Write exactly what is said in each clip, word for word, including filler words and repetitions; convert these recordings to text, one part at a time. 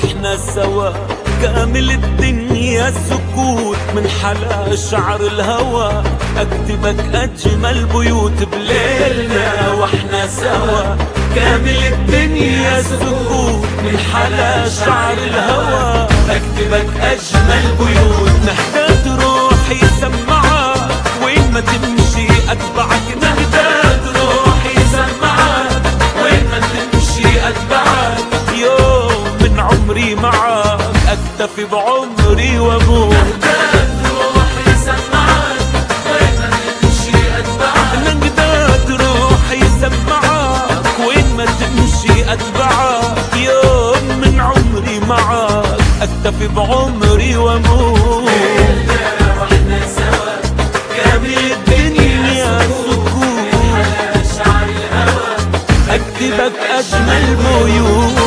واحنا سوا كامل الدنيا سكوت من حلا شعر الهوى اكتبك اجمل بيوت بليلنا واحنا سوا كامل الدنيا سكوت من حلا شعر الهوى اكتبك اجمل بيوت نهداد روحي سمعك وين ما تمشي اتبعك نهداد روحي سمعك وين ما تمشي اتبعك يوم من عمري معك اكتفي بعمري واموت نهداد روحي سمعك وين ما تمشي اتبعك نهداد روحي سمعك وين ما تمشي اتبعك يوم من عمري معك اكتفي بعمري واموت واحنا سوا كامل الدنيا سكوت على شعر الهوى اكتبك اجمل بيوت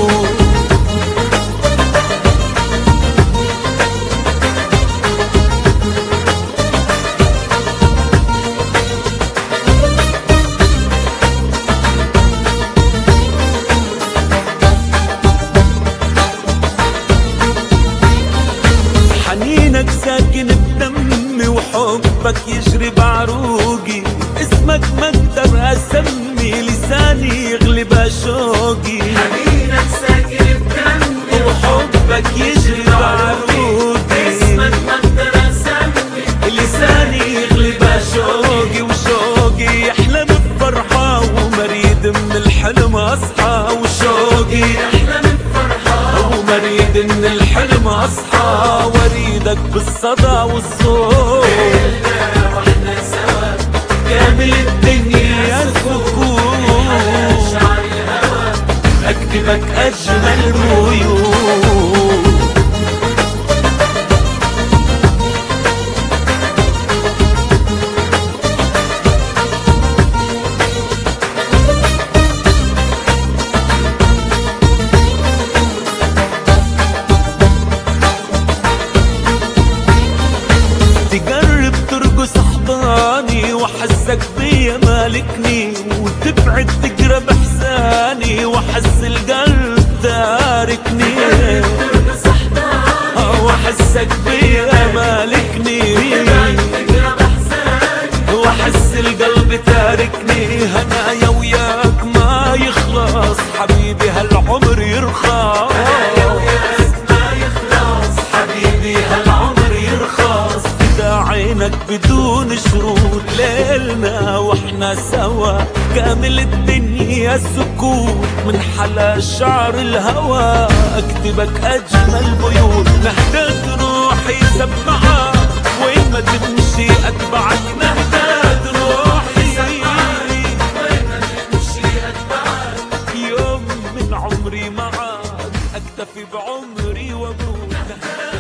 حنينك ساكن بدمي وحبك يجري بعروقي اسمك ما اقدر اسمي لساني يغلب شوقي حنينك ساكن بدمي وحبك يجري بعروقي اسمك ما اقدر اسمي لساني يغلب شوقي وشوقي يحلم بفرحة ومريد من الحلم اصحى وشوقي احلى من فرحة ومريد من الحلم اصحى واريدك بالصدى والصوت واحنا سوا كامل الدنيا سكوت على شعر الهوى اكتبك اجمل بيوت تقرب ترقص احضاني واحسك بيا مالكني وتبعد تقرب احساني واحس القلب تاركني ترقص احضاني واحسك بيا مالكني تقرب احزاني واحس القلب تاركني هنايا وياك ما يخلص حبيبي هالعمر يرخص ما يخلص حبيبي هالعمر يرخص فدا عينك بدون شروط ليلنا واحنا سوا كامل الدنيا سكوت من حلا شعر الهوى اكتبك اجمل بيوت نهداد روحي سمعك وين ما تمشي اتبعك نهداد روحي سمعك وين ما تمشي اتبعك يوم من عمري معك اكتفي بعمري واموت